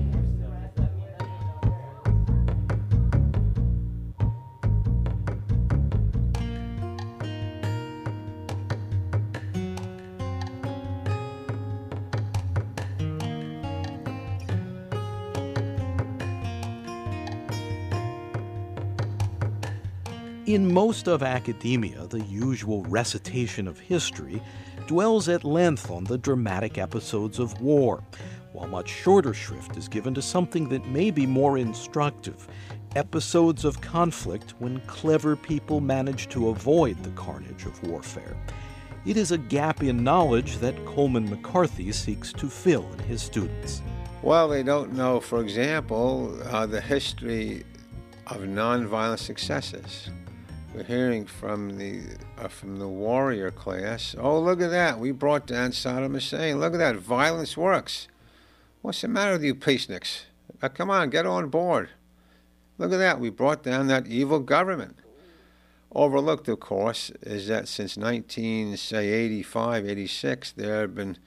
In most of academia, the usual recitation of history dwells at length on the dramatic episodes of war, while much shorter shrift is given to something that may be more instructive, episodes of conflict when clever people manage to avoid the carnage of warfare. It is a gap in knowledge that Coleman McCarthy seeks to fill in his students.
Well, they don't know, for example, the history of nonviolent successes. We're hearing from the warrior class, oh, look at that, we brought down Saddam Hussein. Look at that, violence works. What's the matter with you peaceniks? Come on, get on board. Look at that, we brought down that evil government. Overlooked, of course, is that since 1985, 86, there have been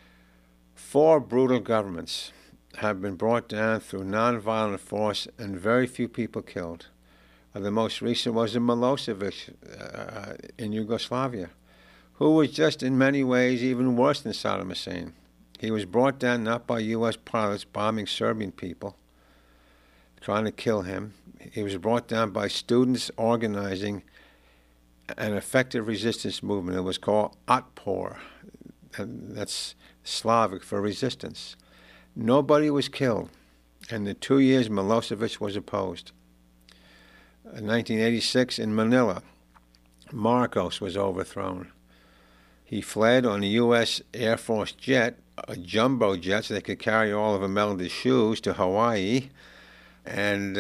4 brutal governments have been brought down through nonviolent force and very few people killed. The most recent was Milosevic in Yugoslavia, who was just in many ways even worse than Saddam Hussein. He was brought down not by U.S. pilots bombing Serbian people, trying to kill him. He was brought down by students organizing an effective resistance movement. It was called Otpor, and that's Slavic for resistance. Nobody was killed. In the 2 years, Milosevic was opposed. In 1986, in Manila, Marcos was overthrown. He fled on a U.S. Air Force jet, a jumbo jet, so they could carry all of Imelda's shoes to Hawaii. And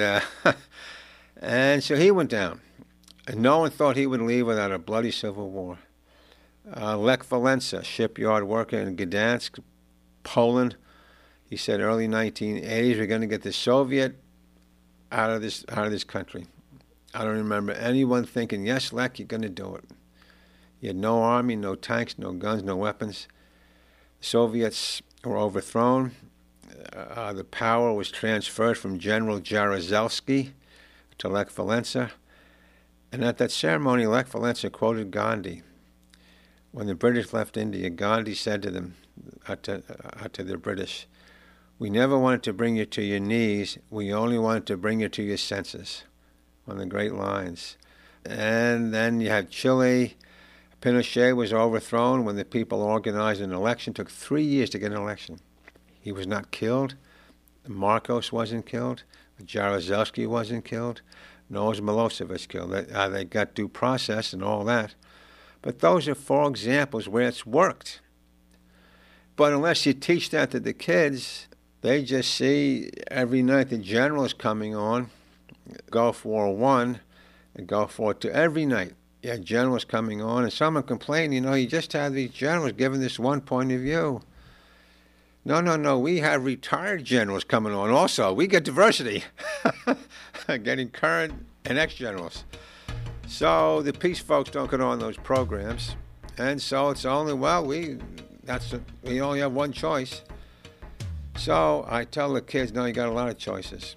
so he went down. And no one thought he would leave without a bloody civil war. Lech Walesa, shipyard worker in Gdansk, Poland, he said early 1980s, we're going to get the Soviet out of this country. I don't remember anyone thinking, yes, Lech, you're going to do it. He had no army, no tanks, no guns, no weapons. The Soviets were overthrown. The power was transferred from General Jaruzelski to Lech Walesa. And at that ceremony, Lech Walesa quoted Gandhi. When the British left India, Gandhi said to them, to the British, we never wanted to bring you to your knees, we only wanted to bring you to your senses. One of the great lines. And then you had Chile. Pinochet was overthrown when the people organized an election. It took 3 years to get an election. He was not killed. Marcos wasn't killed. Jaruzelski wasn't killed. Nor was Milosevic killed. They got due process and all that. But those are 4 examples where it's worked. But unless you teach that to the kids, they just see every night the generals coming on, Gulf War I and Gulf War II, every night. You had generals coming on, and someone complained, you just have these generals giving this one point of view. No. We have retired generals coming on also. We get diversity. Getting current and ex-generals. So the peace folks don't get on those programs. And so it's only, we only have one choice. So I tell the kids, no, you got a lot of choices.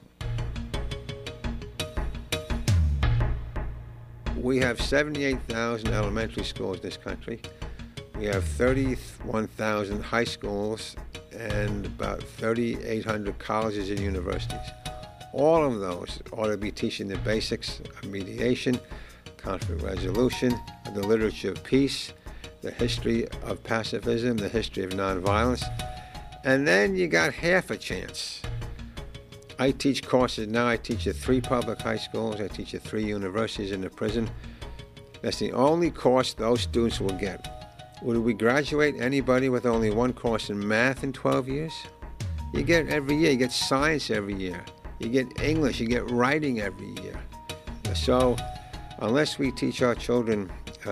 We have 78,000 elementary schools in this country. We have 31,000 high schools and about 3,800 colleges and universities. All of those ought to be teaching the basics of mediation, conflict resolution, the literature of peace, the history of pacifism, the history of nonviolence, and then you got half a chance. I teach courses now. I teach at 3 public high schools. I teach at 3 universities in the prison. That's the only course those students will get. Would we graduate anybody with only one course in math in 12 years? You get every year. You get science every year. You get English. You get writing every year. So unless we teach our children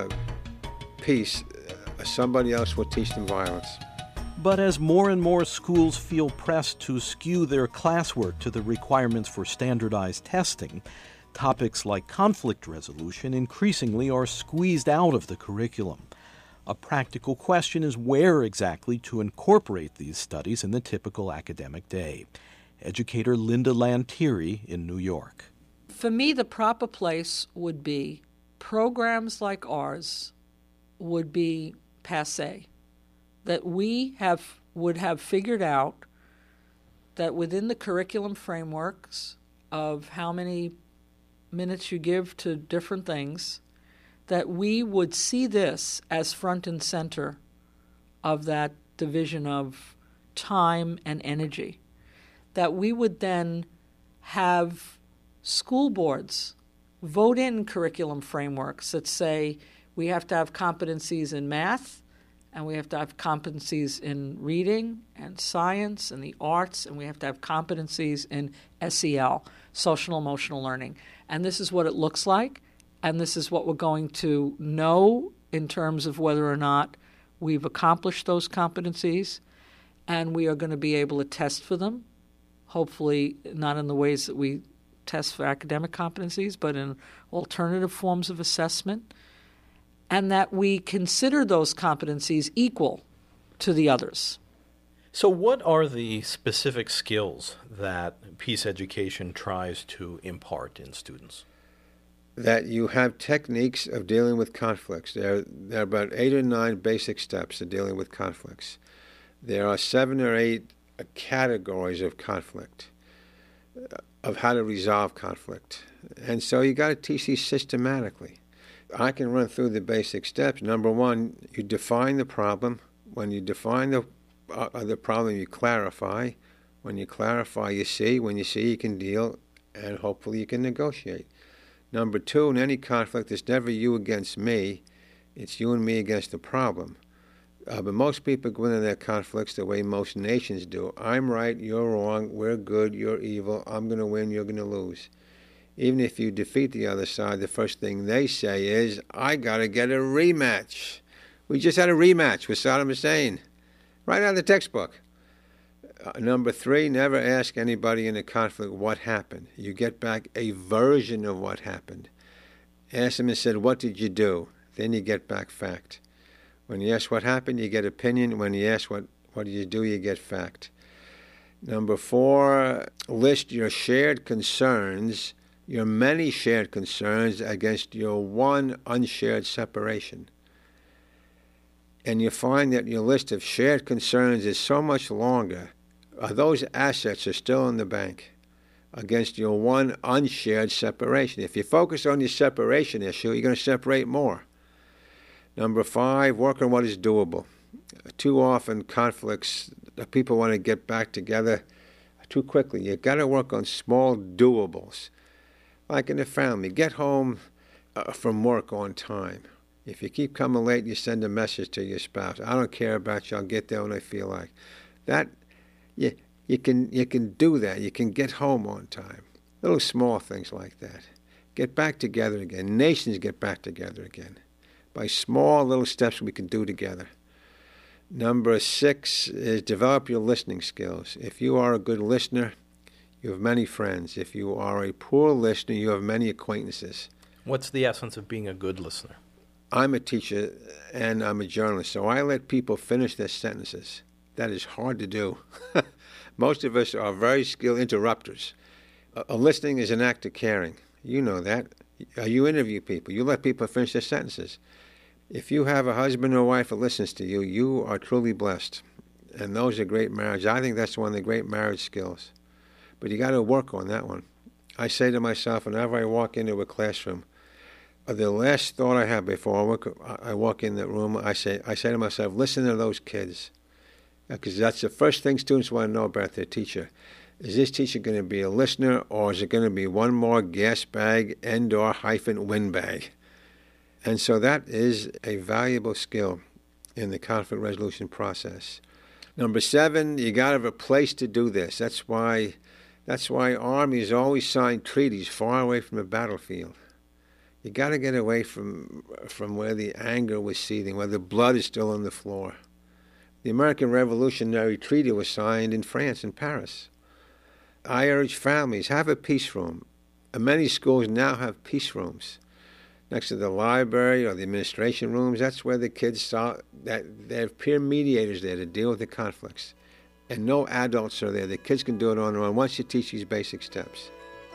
peace, somebody else will teach them violence.
But as more and more schools feel pressed to skew their classwork to the requirements for standardized testing, topics like conflict resolution increasingly are squeezed out of the curriculum. A practical question is where exactly to incorporate these studies in the typical academic day. Educator Linda Lantieri in New York.
For me, the proper place would be programs like ours would be passé. That we would have figured out that within the curriculum frameworks of how many minutes you give to different things, that we would see this as front and center of that division of time and energy. That we would then have school boards vote in curriculum frameworks that say we have to have competencies in math, and we have to have competencies in reading and science and the arts, and we have to have competencies in SEL, social emotional learning. And this is what it looks like, and this is what we're going to know in terms of whether or not we've accomplished those competencies, and we are going to be able to test for them, hopefully not in the ways that we test for academic competencies, but in alternative forms of assessment, and that we consider those competencies equal to the others.
So what are the specific skills that peace education tries to impart in students?
That you have techniques of dealing with conflicts. There are about 8 or 9 basic steps of dealing with conflicts. There are 7 or 8 categories of conflict, of how to resolve conflict. And so you got to teach these systematically. I can run through the basic steps. Number 1, you define the problem. When you define the problem, you clarify. When you clarify, you see. When you see, you can deal, and hopefully you can negotiate. Number 2, in any conflict, it's never you against me. It's you and me against the problem. But most people go into their conflicts the way most nations do. I'm right, you're wrong, we're good, you're evil, I'm going to win, you're going to lose. Even if you defeat the other side, the first thing they say is, I got to get a rematch. We just had a rematch with Saddam Hussein, right out of the textbook. Number 3, never ask anybody in a conflict what happened. You get back a version of what happened. Ask them and said, what did you do? Then you get back fact. When you ask what happened, you get opinion. When you ask what did you do, you get fact. Number 4, list your shared concerns, your many shared concerns against your one unshared separation. And you find that your list of shared concerns is so much longer. Those assets are still in the bank against your one unshared separation. If you focus on your separation issue, you're going to separate more. Number 5, work on what is doable. Too often conflicts, people want to get back together too quickly. You've got to work on small doables. Like in the family, get home from work on time. If you keep coming late, you send a message to your spouse. I don't care about you. I'll get there when I feel like. That, you can do that. You can get home on time. Little small things like that. Get back together again. Nations get back together again. By small little steps we can do together. Number 6 is develop your listening skills. If you are a good listener, you have many friends. If you are a poor listener, you have many acquaintances.
What's the essence of being a good listener?
I'm a teacher and I'm a journalist, so I let people finish their sentences. That is hard to do. Most of us are very skilled interrupters. Listening is an act of caring. You know that. You interview people. You let people finish their sentences. If you have a husband or wife that listens to you, you are truly blessed. And those are great marriage. I think that's one of the great marriage skills. But you got to work on that one. I say to myself whenever I walk into a classroom, the last thought I have before I walk in the room, I say to myself, listen to those kids. Because that's the first thing students want to know about their teacher. Is this teacher going to be a listener, or is it going to be one more gas bag and/or hyphen windbag? And so that is a valuable skill in the conflict resolution process. Number 7, you got to have a place to do this. That's why armies always sign treaties far away from the battlefield. You got to get away from where the anger was seething, where the blood is still on the floor. The American Revolutionary Treaty was signed in France, in Paris. I urge families, have a peace room. And many schools now have peace rooms. Next to the library or the administration rooms, that's where the kids they have peer mediators there to deal with the conflicts. And no adults are there. The kids can do it on their own once you teach these basic steps.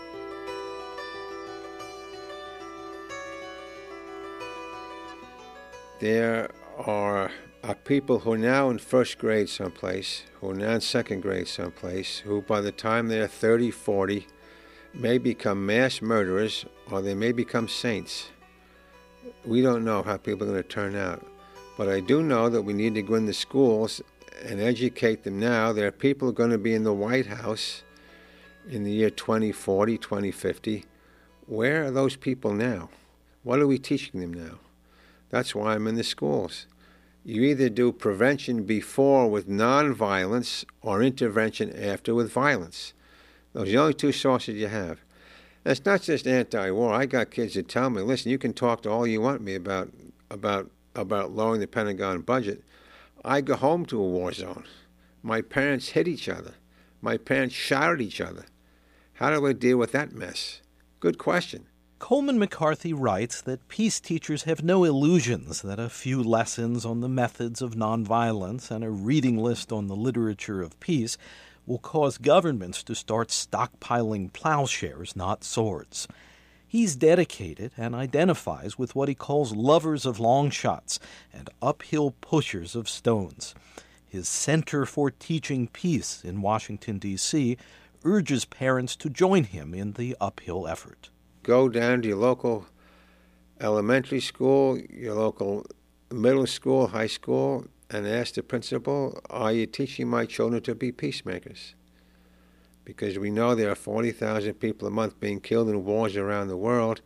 There are people who are now in first grade someplace, who are now in second grade someplace, who by the time they're 30, 40, may become mass murderers or they may become saints. We don't know how people are going to turn out. But I do know that we need to go in the schools and educate them now. There are people who are going to be in the White House in the year 2040, 2050. Where are those people now? What are we teaching them now? That's why I'm in the schools. You either do prevention before with nonviolence or intervention after with violence. Those are the only two sources you have. And it's not just anti-war. I got kids that tell me, listen, you can talk to all you want me about lowering the Pentagon budget. I go home to a war zone. My parents hit each other. My parents shot at each other. How do I deal with that mess? Good question.
Coleman McCarthy writes that peace teachers have no illusions that a few lessons on the methods of nonviolence and a reading list on the literature of peace will cause governments to start stockpiling plowshares, not swords. He's dedicated and identifies with what he calls lovers of long shots and uphill pushers of stones. His Center for Teaching Peace in Washington, D.C., urges parents to join him in the uphill effort.
Go down to your local elementary school, your local middle school, high school, and ask the principal, are you teaching my children to be peacemakers? Because we know there are 40,000 people a month being killed in wars around the world.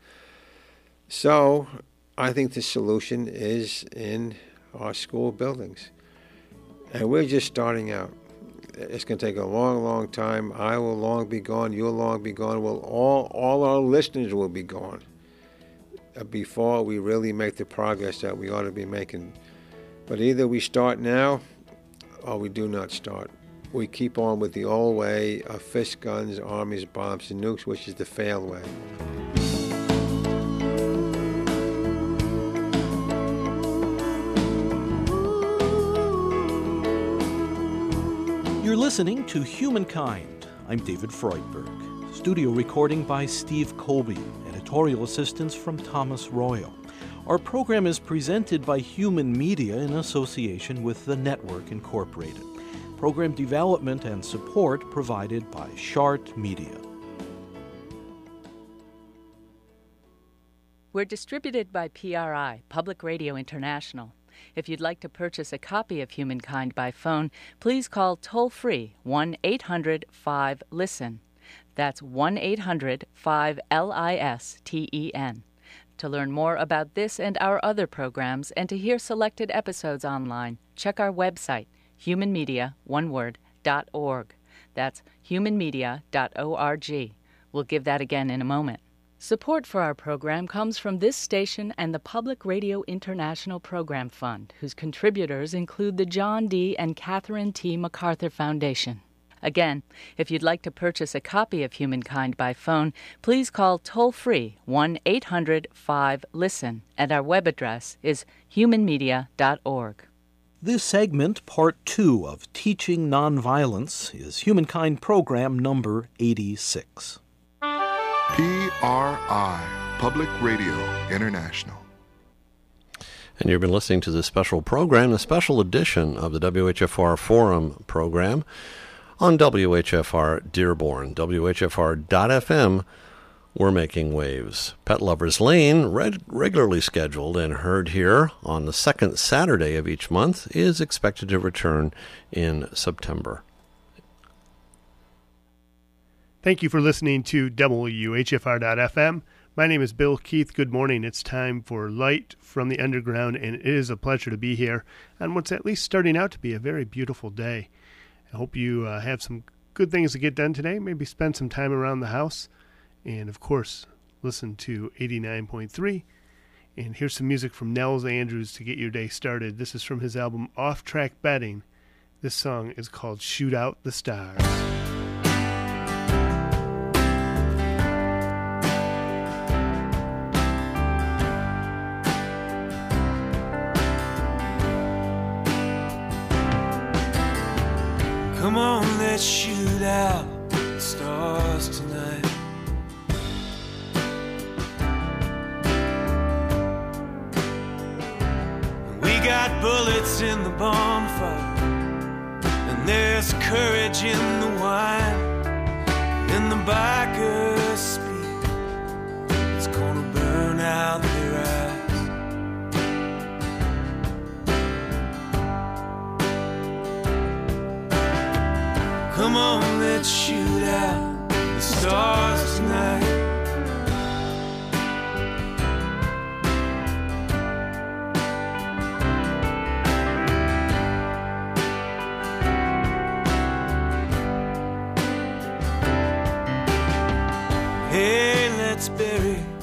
So I think the solution is in our school buildings. And we're just starting out. It's going to take a long, long time. I will long be gone. You'll long be gone. All our listeners will be gone before we really make the progress that we ought to be making. But either we start now or we do not start. We keep on with the old way of fist guns, armies, bombs, and nukes, which is the failed way.
You're listening to Humankind. I'm David Freudberg. Studio recording by Steve Colby. Editorial assistance from Thomas Royal. Our program is presented by Human Media in association with The Network Incorporated. Program development and support provided by Chart Media.
We're distributed by PRI, Public Radio International. If you'd like to purchase a copy of Humankind by phone, please call toll-free 1-800-5-LISTEN. That's 1-800-5-LISTEN. To learn more about this and our other programs and to hear selected episodes online, check our website, humanmedia.org. That's humanmedia.org. We'll give that again in a moment. Support for our program comes from this station and the Public Radio International Program Fund, whose contributors include the John D. and Catherine T. MacArthur Foundation. Again, if you'd like to purchase a copy of Humankind by phone, please call toll-free 1-800-5-LISTEN, and our web address is humanmedia.org.
This segment, part 2 of Teaching Nonviolence, is Humankind Program number 86.
PRI, Public Radio International.
And you've been listening to this special program, a special edition of the WHFR Forum program on WHFR Dearborn, WHFR.FM. We're making waves. Pet Lovers Lane, regularly scheduled and heard here on the second Saturday of each month, is expected to return in September.
Thank you for listening to WHFR.FM. My name is Bill Keith. Good morning. It's time for Light from the Underground, and it is a pleasure to be here on what's at least starting out to be a very beautiful day. I hope you have some good things to get done today. Maybe spend some time around the house. And, of course, listen to 89.3. And here's some music from Nels Andrews to get your day started. This is from his album Off Track Betting. This song is called Shoot Out the Stars.
Come on, let's shoot out the stars tonight. We got bullets in the bonfire, and there's courage in the wine. In the bikers speak, it's gonna burn out their eyes. Come on, let's shoot out the stars tonight. Hey, let's bury